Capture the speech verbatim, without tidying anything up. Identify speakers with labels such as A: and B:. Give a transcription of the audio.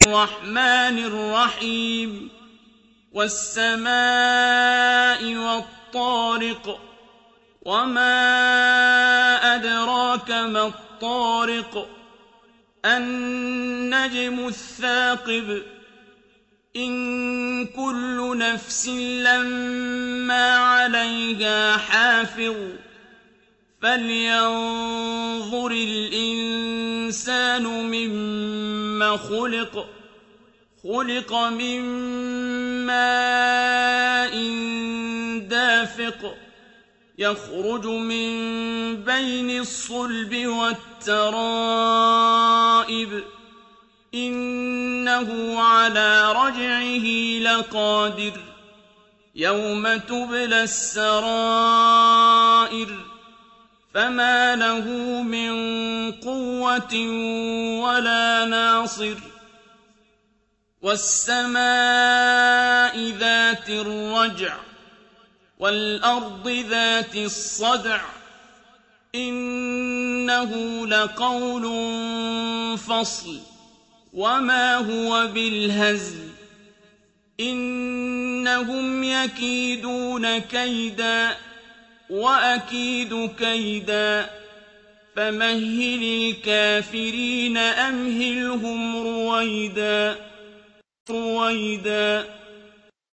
A: الرحمن الرحيم والسماء والطارق وما أدراك ما الطارق النجم الثاقب إن كل نفس لما عليها حافظ فلينظر الإنسان مما خلق خلق من ماء دافق يخرج من بين الصلب والترائب إنه على رجعه لقادر يوم تبلى السرائر فما له من قوة ولا ناصر والسماء ذات الرجع والأرض ذات الصدع إنه لقول فصل وما هو بالهزل إنهم يكيدون كيدا وأكيد كيدا فمهل الكافرين أمهلهم رويدا رويدا